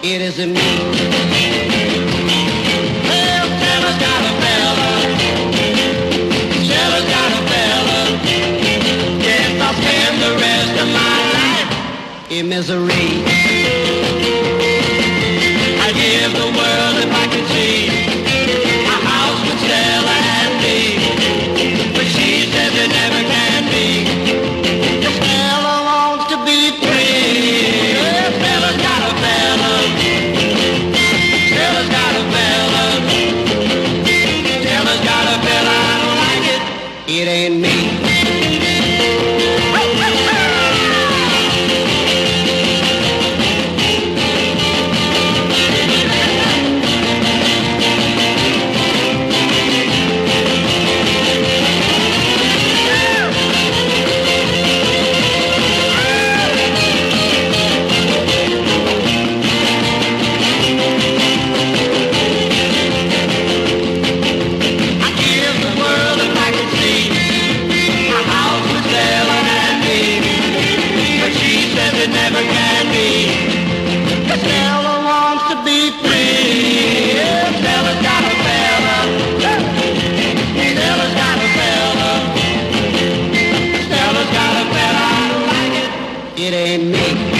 it isn't me. Well, Stella's got a fella. Stella's got a fella. Yes, I'll spend the rest of my life in misery. I'd give the world if I could see a house with Stella and me, but she says it never can be. Stella wants to be free. Well, Stella's got a fella. Stella's got a fella. Stella's got a fella. I don't like it. It ain't me. It never can be. Stella wants to be free. Stella's got a fella. Stella's got a fella. Stella's got a fella. I don't like it. It ain't me.